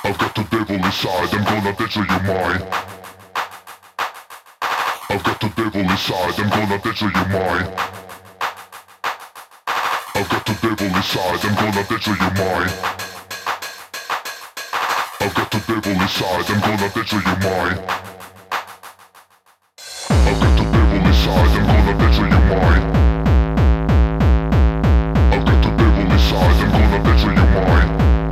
I've got the devil inside, I'm gonna enter your mind. I've got the devil inside, I'm gonna enter your mind. I've got the devil inside, I'm gonna enter your mind. I've got the devil inside, I'm gonna enter your mind. I've got the devil inside, I'm gonna enter your mind. I've got the devil inside, I'm gonna enter your mind.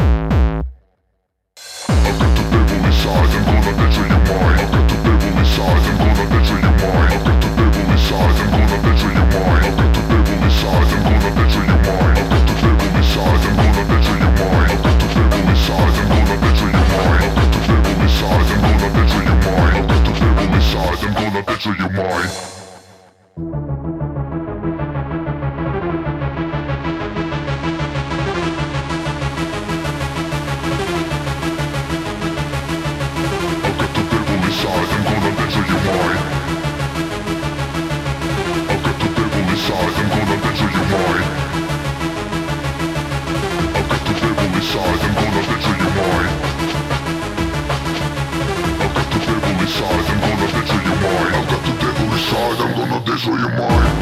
I've got the devil inside, I'm gonna enter your mind. I've got the devil inside, I'm gonna enter your mind. I've got the devil inside, I'm gonna enter your mind. I've got the devil inside, I'm gonna enter your mind. I've got the devil inside, I'm gonna enter your mind. I've got the devil inside, I'm gonna enter your mind. I've got the devil inside, I'm gonna enter your mind. I've got the devil inside, I'm gonna enter your mind. Destroy your mind.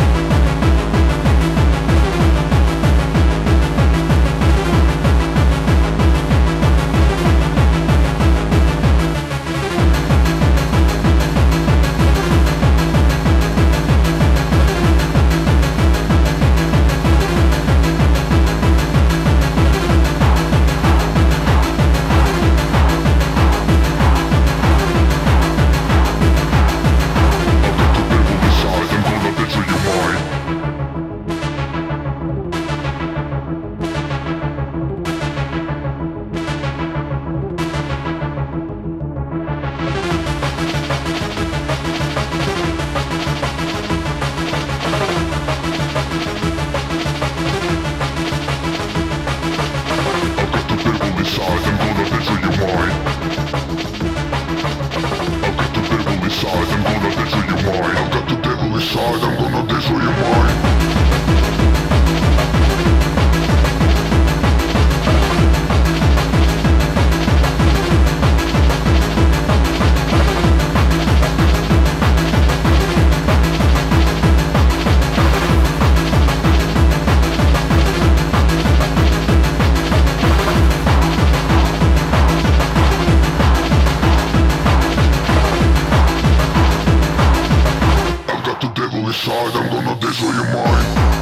I'm gonna destroy your mind.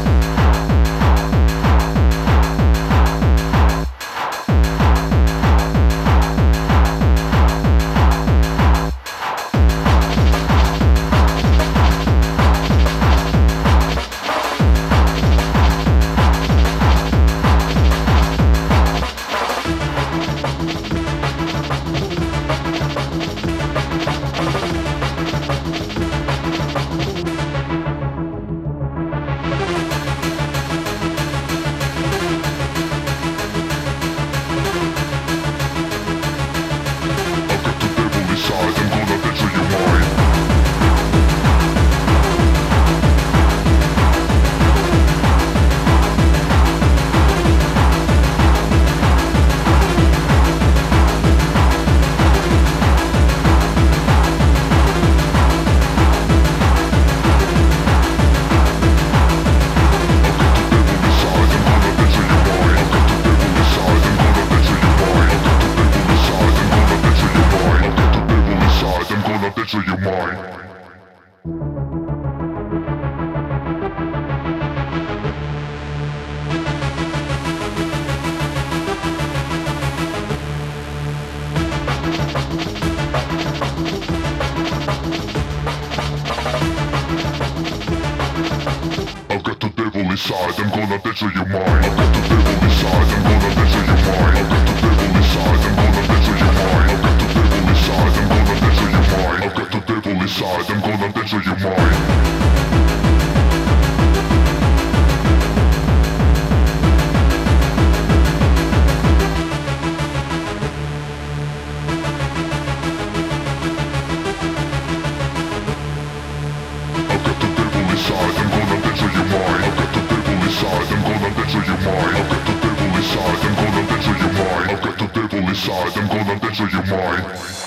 Enter your mind. I've got the devil inside, I'm gonna enter your mind. I've got the devil inside, I'm gonna enter your mind. I've got the devil inside, I'm gonna enter your mind. I've got the devil inside, I'm gonna enter your mind. I've got the devil inside, I'm gonna enter your mind. inside, I'm gonna enter your mind.